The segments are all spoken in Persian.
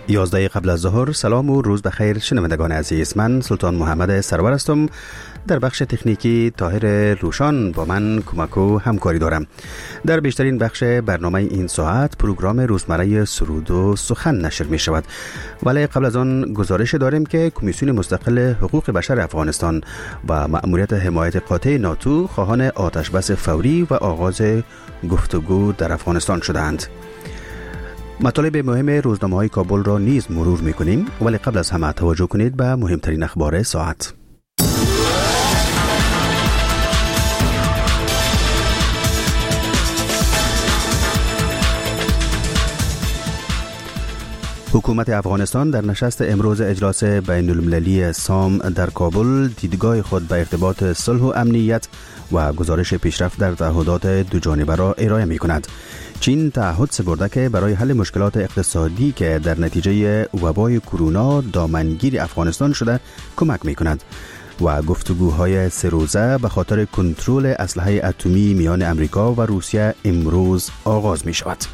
11 قبل از ظهر. سلام و روز بخیر شنوندگان عزیز. من سلطان محمد سرور هستم. در بخش تکنیکی طاهر روشان با من کمک و همکاری دارم. در بیشترین بخش برنامه این ساعت پروگرام روزمره سرود و سخن نشر می شود، ولی قبل از آن گزارش داریم که کمیسیون مستقل حقوق بشر افغانستان و مأموریت حمایت قاطع ناتو خواهان آتش بس فوری و آغاز گفتگو در افغانستان شدند. مطالب مهم روزنامه‌های کابل را نیز مرور می‌کنیم، ولی قبل از همه توجه کنید به مهمترین اخبار ساعت. حکومت افغانستان در نشست امروز اجلاس بین المللی سام در کابل دیدگاه خود به ارتباط صلح و امنیت و گزارش پیشرفت در تعهدات دو جانبه را ارائه می کند. چین تعهد سپرده که برای حل مشکلات اقتصادی که در نتیجه وبای کرونا دامنگیر افغانستان شده کمک می کند و گفتگوهای سه روزه به خاطر کنترل اسلحه اتمی میان امریکا و روسیه امروز آغاز می شود.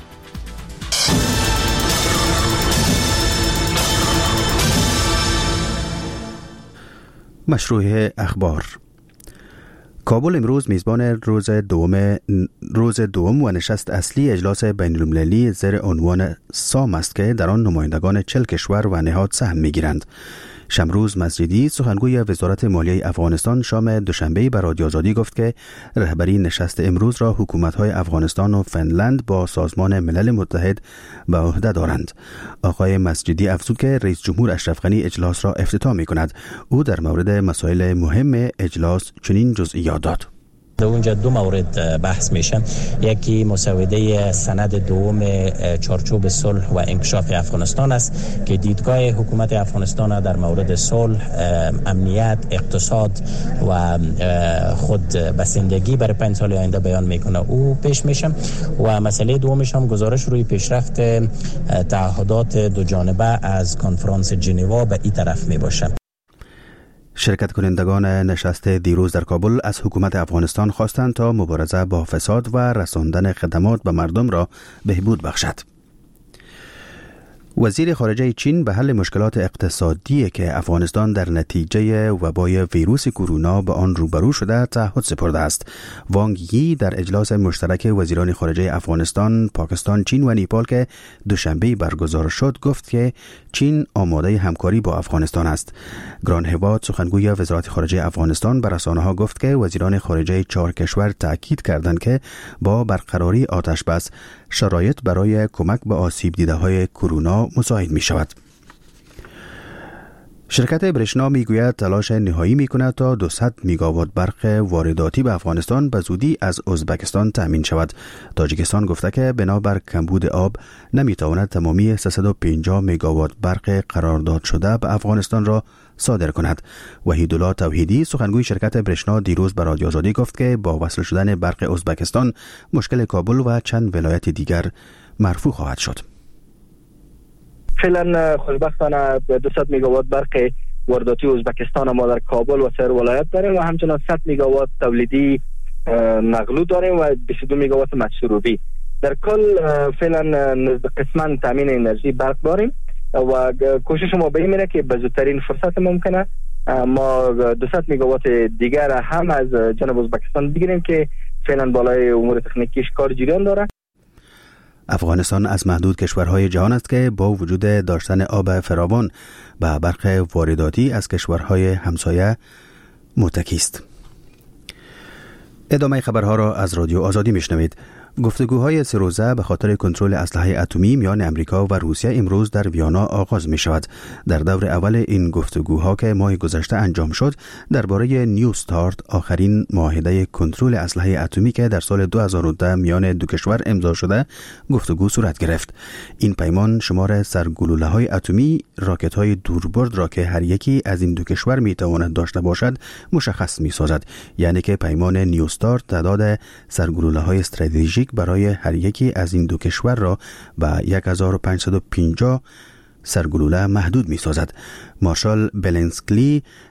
مشروع اخبار. کابل امروز میزبان روز دوم و نشست اصلی اجلاس بین المللی زیر عنوان سام است که در آن نمایندگان 40 کشور و نهاد سهم میگیرند. شمروز مسجدی سخنگوی وزارت مالیه افغانستان شام دوشنبه به رادیو آزادی گفت که رهبری نشست امروز را حکومت‌های افغانستان و فنلند با سازمان ملل متحد به عهده دارند. آقای مسجدی افزود که رئیس جمهور اشرف غنی اجلاس را افتتاح می‌کند. او در مورد مسائل مهم اجلاس چنین جزئیات داد. در اونجا دو مورد بحث میشه. یکی مسوده سند دوم چارچوب صلح و انکشاف افغانستان است که دیدگاه حکومت افغانستان در مورد صلح، امنیت، اقتصاد و خود بسندگی برای 5 سال آینده بیان میکنه. او پیش میشه و مسئله دومش هم گزارش روی پیشرفت تعهدات دو جانبه از کنفرانس ژنو به این طرف میباشه. شرکت کنندگان نشست دیروز در کابل از حکومت افغانستان خواستند تا مبارزه با فساد و رساندن خدمات به مردم را بهبود بخشد. وزیر خارجه چین به حل مشکلات اقتصادی که افغانستان در نتیجه وبای ویروس کرونا به آن روبرو شده تعهد سپرده است. وانگ یی در اجلاس مشترک وزیران خارجه افغانستان، پاکستان، چین و نیپال که دوشنبه برگزار شد گفت که چین آماده همکاری با افغانستان است. گران هواد سخنگوی وزارت خارجه افغانستان به رسانه‌ها گفت که وزیران خارجه 4 کشور تاکید کردند که با برقراری آتش بس شرایط برای کمک به آسیب دیده‌های کرونا مساعد می شود. شرکت برشنا می گوید تلاش نهایی می کند تا 200 میگاوات برق وارداتی به افغانستان به زودی از ازبکستان تأمین شود. تاجیکستان گفته که بنابر کمبود آب نمی تواند تمامی 350 میگاوات برق قرارداد شده به افغانستان را صادر کند. وحیدالله توحیدی سخنگوی شرکت برشنا دیروز به رادیو آزادی گفت که با وصل شدن برق ازبکستان مشکل کابل و چند ولایت دیگر مرفوع خواهد شد. فعلا خوشبختانه 200 میگاوات برق وارداتی ازبکستان ما در کابل و سایر ولایت داریم و همچنان 100 میگاوات تولیدی نقلو داریم و 22 میگاوات مصرفی. در کل فعلا قسما تامین انرژی برق داریم و کوشش ما به این میره که به زودترین فرصت ممکنه ما 200 میگاوات دیگر هم از جنوب ازبکستان بگیریم که فعلا بالای امور تکنیکیش کار جریان داره. افغانستان از محدود کشورهای جهان است که با وجود داشتن آب فراوان به برق وارداتی از کشورهای همسایه متکی است. ادامه خبرها را از رادیو آزادی میشنوید. گفتگوهای سه روزه به خاطر کنترل اسلحه اتمی میان امریکا و روسیه امروز در ویانا آغاز می شود. در دور اول این گفتگوها که ماه گذشته انجام شد درباره نیو استارت، آخرین معاهده کنترل اسلحه اتمی که در سال 2010 میان دو کشور امضا شده، گفتگو صورت گرفت. این پیمان شمار سرگلوله‌های اتمی، راکت‌های دوربرد را که هر یکی از این دو کشور میتواند داشته باشد مشخص می‌سازد. یعنی که پیمان نیو استارت تعداد سرگلوله‌های استراتژیک برای هر یکی از این دو کشور را به 1550 سرگلوله محدود می سازد. مارشال بلنسکلی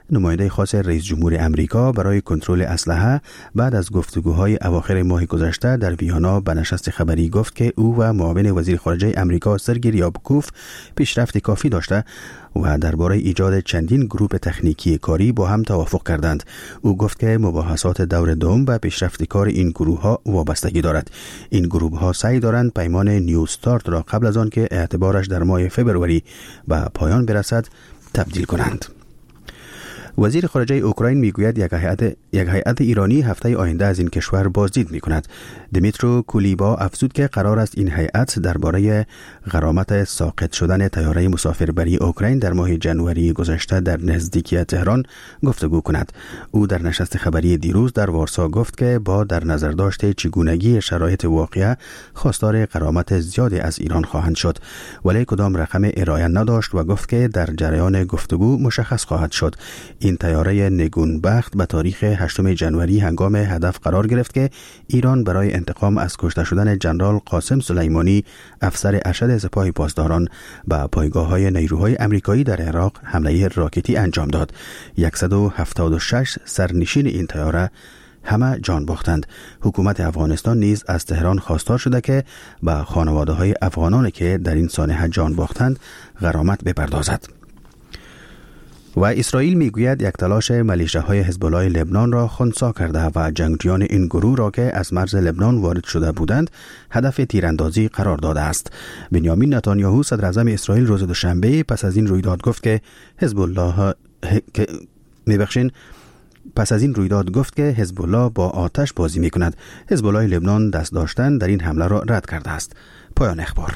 نماینده خاص رئیس جمهور امریکا برای کنترل اسلحه بعد از گفتگوهای اواخر ماه گذشته در ویانا به نشست خبری گفت که او و معاون وزیر خارجه امریکا سرگی ریابکوف پیشرفت کافی داشته و درباره ایجاد چندین گروه تکنیکی کاری با هم توافق کردند. او گفت که مباحثات دور دوم به پیشرفت کار این گروه ها وابستگی دارد. این گروه ها سعی دارند پیمان نیو استارت را قبل از آن که اعتبارش در ماه فوریه به پایان برسد تبدیل کنند. وزیر خارجه اوکراین میگوید یک هیئت ایرانی هفته آینده از این کشور بازدید میکند. دمیترو کولیبا افزود که قرار است این هیئت درباره غرامت ساقط شدن طیاره مسافربری اوکراین در ماه ژانویه گذشته در نزدیکی تهران گفتگو کند. او در نشست خبری دیروز در وارسا گفت که با در نظر داشت چگونگی شرایط واقعه خواستار غرامت زیادی از ایران خواهند شد، ولی کدام رقم ارائه نداشت و گفت که در جریان گفتگو مشخص خواهد شد. این طیاره نگونبخت به تاریخ 8 ژانویه هنگام هدف قرار گرفت که ایران برای انتقام از کشته شدن جنرال قاسم سلیمانی افسر ارشد سپاه پاسداران به پایگاه‌های نیروهای آمریکایی در عراق حمله راکتی انجام داد. 176 سرنشین این طیاره همه جان باختند. حکومت افغانستان نیز از تهران خواستار شده که به خانواده‌های افغانانی که در این سانحه جان باختند غرامت بپردازد. و اسرائیل میگوید یک تلاش ملیشه‌های حزب الله لبنان را خنثی کرده و جنگجویان این گروه را که از مرز لبنان وارد شده بودند هدف تیراندازی قرار داده است. بنیامین نتانیاهو صدر اعظم اسرائیل روز دوشنبه پس از این رویداد گفت که حزب الله با آتش بازی میکند. حزب الله لبنان دست داشتن در این حمله را رد کرده است. پایان اخبار.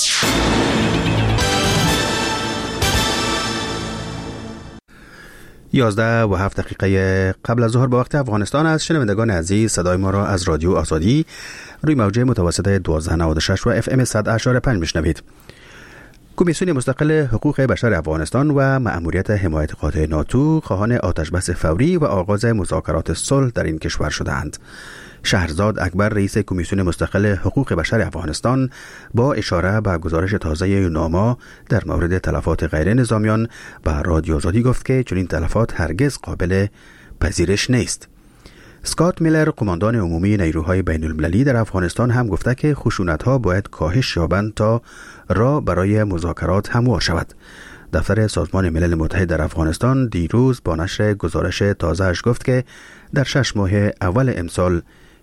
11:07 قبل از ظهر به وقت افغانستان است. شنوندگان عزیز، صدای ما را از رادیو آزادی روی موج متوسط 1296 و FM 100.5 میشنوید. کمیسیون مستقل حقوق بشر افغانستان و مأموریت حمایت قاطع ناتو خواهان آتشبس فوری و آغاز مذاکرات صلح در این کشور شدند. شهرزاد اکبر رئیس کمیسیون مستقل حقوق بشر افغانستان با اشاره به گزارش تازه یوناما در مورد تلفات غیر نظامیان به رادیو آزادی گفت که چنین تلفات هرگز قابل پذیرش نیست. اسکات میلر قماندان عمومی نیروهای بین المللی در افغانستان هم گفته که خشونت‌ها باید کاهش یابند تا راه برای مذاکرات هموار شود. دفتر سازمان ملل متحد در افغانستان دیروز با نشر گزارش تازه‌اش گفت که در 6 ماه اول امسال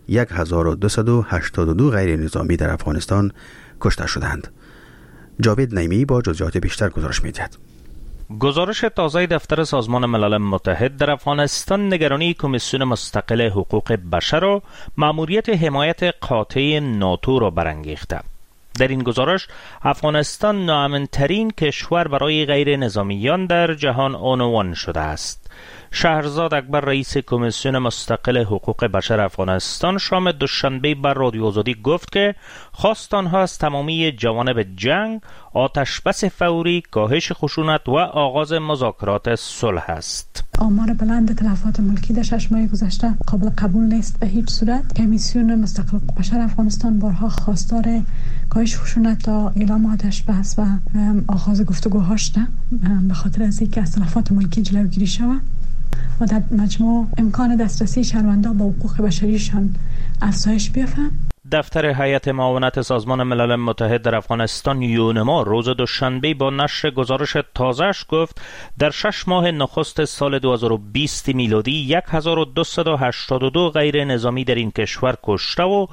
1282 غیر نظامی در افغانستان کشته شدند. جاوید نیمی با جزئیات بیشتر گزارش می‌دهد. گزارش تازه دفتر سازمان ملل متحد در افغانستان نگرانی کمیسیون مستقل حقوق بشر و مأموریت حمایت قاطع ناتو را برانگیخته. در این گزارش افغانستان ناامن‌ترین کشور برای غیر نظامیان در جهان عنوان شده است. شهرزاد اکبر رئیس کمیسیون مستقل حقوق بشر افغانستان شام دوشنبه بر رادیو آزادی گفت که خواست آنها از تمامی جوانب جنگ، آتشبس فوری، کاهش خشونت و آغاز مذاکرات صلح است. آمار بلند تلفات ملکی در 6 ماه گذشته قابل قبول نیست به هیچ صورت. کمیسیون مستقل حقوق بشر افغانستان بارها خواستار کاهش خشونت تا اعلام آتشبس و آغاز گفتگوها شده به خاطر از اینکه از تلفات ملکی جلوگیری شود و در مجموع امکان دسترسی شهروندان به حقوق بشریشان افزایش بیافته. دفتر هیئت معاونت سازمان ملل متحد در افغانستان یونما روز دوشنبه با نشر گزارش تازه‌اش گفت در 6 ماه نخست سال 2020 میلادی 1282 غیر نظامی در این کشور کشته و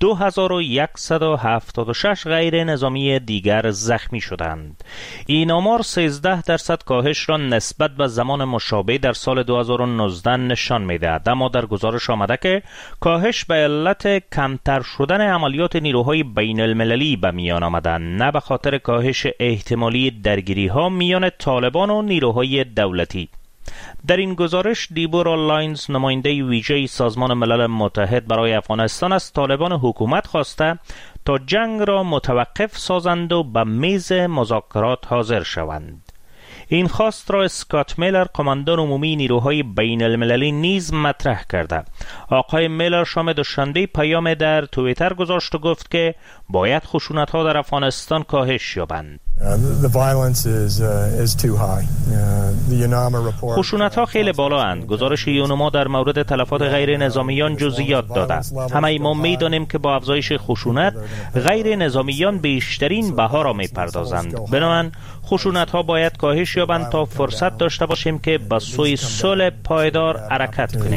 2176 غیر نظامی دیگر زخمی شدند. این آمار 13% کاهش را نسبت به زمان مشابه در سال 2019 نشان می‌دهد، اما در گزارش آمده که کاهش به علت کمتر شدن عملیات نیروهای بین المللی به میان آمدن، نه به خاطر کاهش احتمالی درگیری‌ها میان طالبان و نیروهای دولتی. در این گزارش دیبورا لاینز نماینده ویژه سازمان ملل متحد برای افغانستان از طالبان حکومت خواسته تا جنگ را متوقف سازند و به میز مذاکرات حاضر شوند. این خواست را اسکات میلر قماندان عمومی نیروهای بین المللی نیز مطرح کرده. آقای میلر شام دوشنبه پیام در توییتر گذاشت و گفت که باید خشونت‌ها در افغانستان کاهش یابند. خشونت‌ها خیلی بالا اند. گزارش یونما در مورد تلفات غیر نظامیان جزئیات داده. همه ما می‌دانیم که با افزایش خشونت غیر نظامیان بیشترین بها را می‌پردازند. بنابراین خشونت‌ها باید کاهش یابند تا فرصت داشته باشیم که به سوی صلح پایدار حرکت کنیم.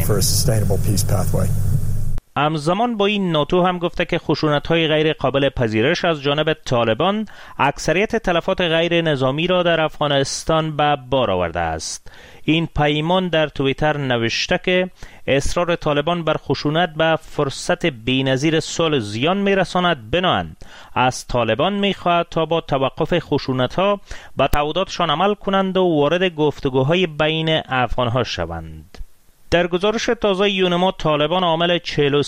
همزمان با این ناتو هم گفته که خشونت‌های غیر قابل پذیرش از جانب طالبان اکثریت تلفات غیر نظامی را در افغانستان به بار آورده است. این پیمان در توییتر نوشته که اصرار طالبان بر خشونت به فرصت بی‌نظیر صلح زیان می‌رساند. بنابراین از طالبان می‌خواهد تا با توقف خشونت‌ها به تعهداتشان عمل کنند و وارد گفتگوهای بین افغان‌ها شوند. در گزارش تازه یونما طالبان عامل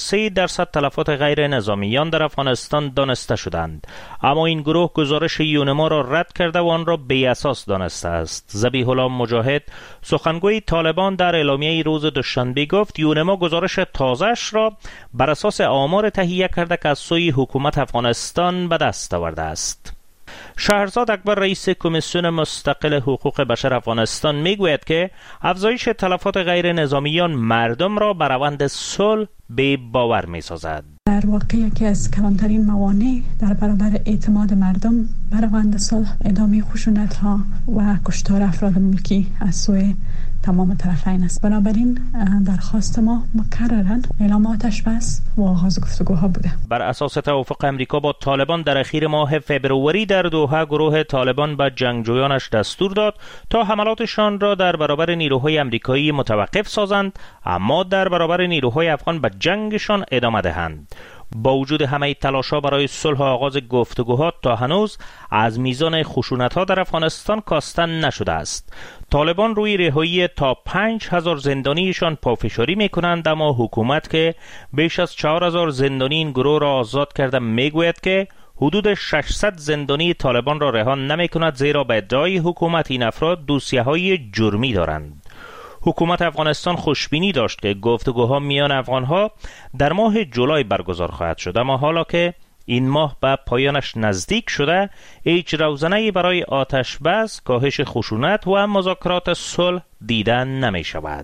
43% تلفات غیر نظامیان در افغانستان دانسته شدند، اما این گروه گزارش یونما را رد کرده و آن را بی اساس دانسته است. ذبیح الله مجاهد سخنگوی طالبان در اعلامیه روز دوشنبه گفت یونما گزارش تازه‌اش را بر اساس آمار تهیه کرده که از سوی حکومت افغانستان به دست آورده است. شهرزاد اکبر رئیس کمیسیون مستقل حقوق بشر افغانستان میگوید که افزایش تلفات غیر نظامیان مردم را بر روند صلح بی باور میسازد. در واقع یکی از کلانترین موانع در برابر اعتماد مردم بر روند صلح ادامه خشونت ها و کشتار افراد ملکی از سوی تمام طرفین است. بنابراین درخواست ما مکرراً اعلام آتش بس و آغاز گفتگوها بوده. بر اساس توافق امریکا با طالبان در اخیر ماه فبروری در دوحه گروه طالبان به جنگجویانش دستور داد تا حملاتشان را در برابر نیروهای امریکایی متوقف سازند، اما در برابر نیروهای افغان به جنگشان ادامه دهند. با وجود همه تلاش‌ها برای صلح و آغاز گفتگوها تا هنوز از میزان خشونت‌ها در افغانستان کاسته نشده است. طالبان روی رهایی تا 5000 زندانیشان پافشاری می‌کنند، اما حکومت که بیش از 4000 زندانی این گروه را آزاد کرده میگوید که حدود 600 زندانی طالبان را رها نمی‌کند، زیرا به ادعای حکومت این افراد دوسیه‌های جرمی دارند. حکومت افغانستان خوشبینی داشت که گفتگوها میان افغانها در ماه جولای برگزار خواهد شد، اما حالا که این ماه به پایانش نزدیک شده هیچ روزنه‌ای برای آتش بس، کاهش خشونت و مذاکرات صلح دیده نمی شود.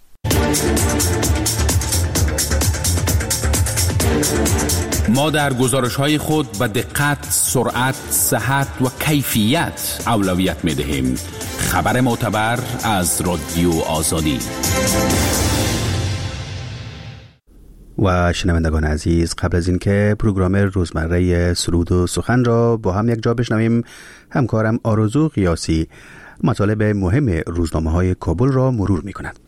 ما در گزارش‌های خود به دقت، سرعت، صحت و کیفیت اولویت می‌دهیم. خبر معتبر از رادیو آزادی. و شنوندگان عزیز، قبل از اینکه پروگرام روزمره سرود و سخن را با هم یک جا بشنویم، همکارم آرزو قیاسی مطالب مهم روزنامه‌های کابل را مرور می‌کند.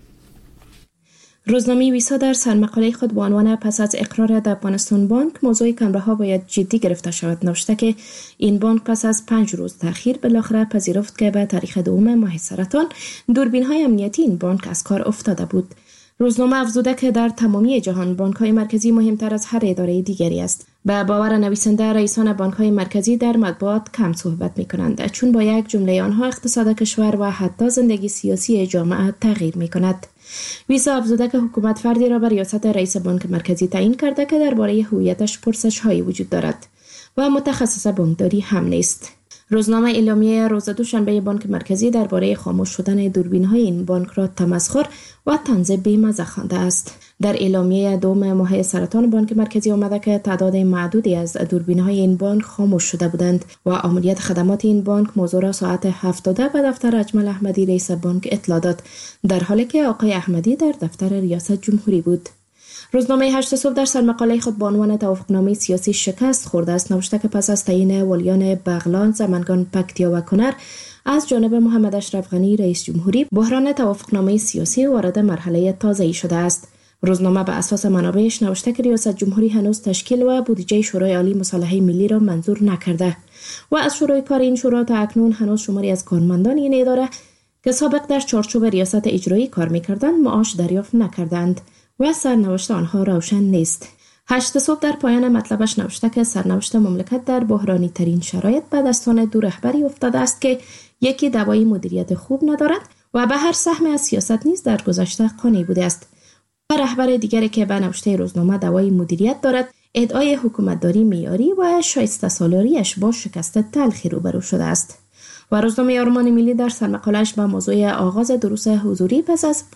روزنامه ویسا در سرمقاله خود با عنوان پس از اقرار د افغانستان بانک موضوع کمره‌ها باید جدی گرفته شود نوشته که این بانک پس از 5 روز تأخیر بالاخره پذیرفت که به تاریخ 2 ماه سرطان دوربین‌های امنیتی این بانک از کار افتاده بود. روزنامه افزوده که در تمامی جهان بانک‌های مرکزی مهمتر از هر اداره دیگری است. به باور نویسنده، رئیسان بانک‌های مرکزی در مطبوعات کم صحبت می‌کنند، چون با یک جمله آنها اقتصاد کشور و حتی زندگی سیاسی جامعه تغییر می‌کند. ویسا افزوده که حکومت فردی را به ریاست رئیس بانک مرکزی تعیین کرده که درباره هویتش پرسش‌هایی وجود دارد و متخصص بانکداری هم نیست. روزنامه اعلامیه روز دوشنبه بانک مرکزی درباره خاموش شدن دوربین‌های این بانک را تمسخر و طنز بی‌مزه خوانده است. در اعلامیه 2 ماه سرطان بانک مرکزی آمده که تعداد معدودی از دوربین‌های این بانک خاموش شده بودند و عملیات خدمات این بانک موضوع را ساعت 7 به دفتر اجمل احمدی رئیس بانک اطلاع داد، در حالی که آقای احمدی در دفتر ریاست جمهوری بود. روزنامه 8 صبح در سرمقاله خود با عنوان توافقنامه سیاسی شکست خورده است نوشته که پس از تعیین ولیان بغلان، زمنگان، پکتیا و کنر از جانب محمد اشرف غنی رئیس جمهوری، بحران توافقنامه سیاسی وارد مرحله تازه‌ای شده است. روزنامه به اساس منابعش نوشته که ریاست جمهوری هنوز تشکیل و بودجه شورای عالی مصالحه ملی را منظور نکرده و از شروع کار این شورا تا اکنون هنوز شماری از کارمندان این اداره که سابق در چارچوب ریاست اجرایی کار می‌کردند معاش دریافت نکردند و سرنوشت آنها روشن نیست. 8 صبح در پایان مطلبش نوشته که سرنوشت مملکت در بحرانی ترین شرایط به دستان دو رهبری افتاده است که یکی دوای مدیریت خوب ندارد و به هر سهم از سیاست نیز در گذشته قانع بوده است و رهبر دیگری که به نوشته روزنامه دوای مدیریت دارد، ادعای حکومتداری معیاری و شایسته سالاریش با شکست تلخی روبرو شده است. و روزنامه آرمان ملی در سرمقاله‌اش با موضوع آغاز دروس حضوری پس از